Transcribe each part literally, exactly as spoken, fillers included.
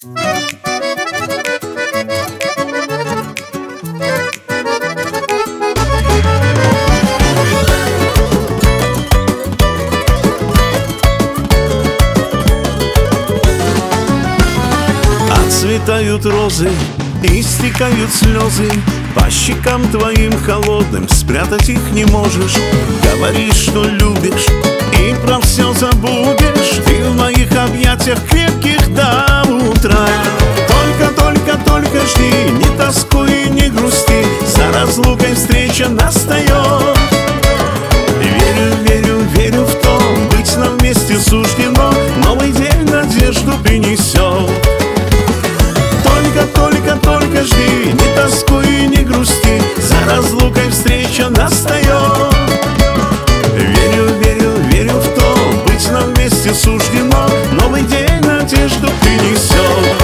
Отцветают розы и стекают слезы по щекам твоим холодным, спрятать их не можешь. Говоришь, что любишь и про все забудешь. Ты в моих объятиях крепких до утра. Только, только, только жди, не тоскуй и не грусти, за разлукой встреча настает. Верю, верю, верю в то, быть нам вместе суждено, новый день надежду принесет. Только, только, только жди, не тоскуй и не грусти, за разлукой встреча настает. Верю, верю, верю в то, быть нам вместе суждено, новый день надежду принесет.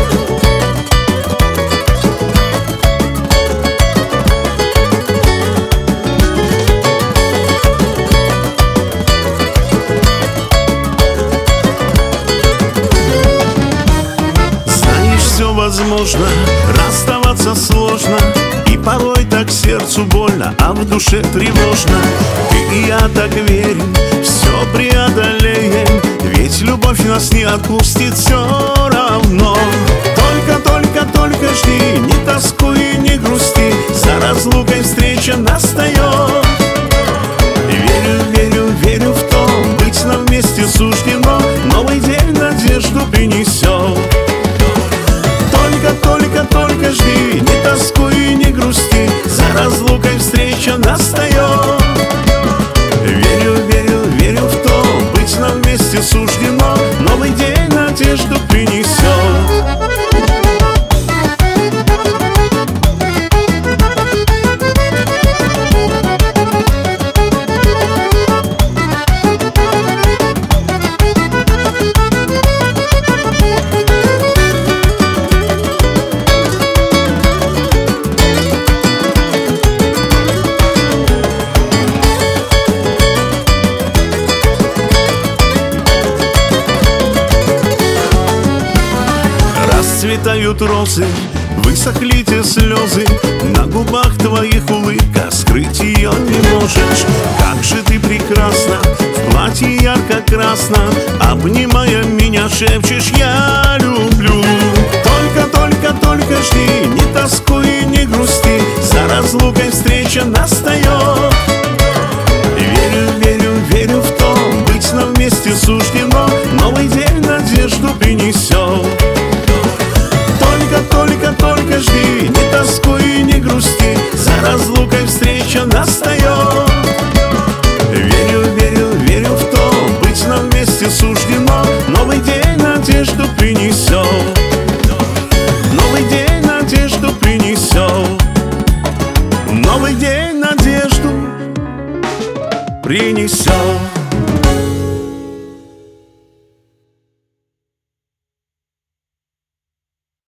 Возможно, расставаться сложно, и порой так сердцу больно, а в душе тревожно. Ты и я так верим, все преодолеем, ведь любовь нас не отпустит все равно. Только, только, только жди, не тоскуй и не грусти, за разлукой встреча настает. Верю, верю, верю в то, быть нам вместе суждено, новый день надежду принесет. Только, только, только жди, не тоскуй и не грусти, за разлукой встреча настает. Верю, верю, верю в то, быть нам вместе суждено, новый день надежду принесет. Цветают розы, высохли те слезы, на губах твоих улыбка, скрыть ее не можешь. Как же ты прекрасна, в платье ярко-красном, обнимая меня, шепчешь: я люблю. Только, только, только жди, не тоскуй и не грусти, за разлукой встреча настает. Верю, верю, верю в то, быть нам вместе суждено, новый день надежду принесет. Только, только жди, не тоскуй и не грусти, за разлукой встреча настает. Верю, верю, верю в то, быть нам вместе суждено, новый день надежду принесет. Новый день надежду принесет. Новый день надежду принесет.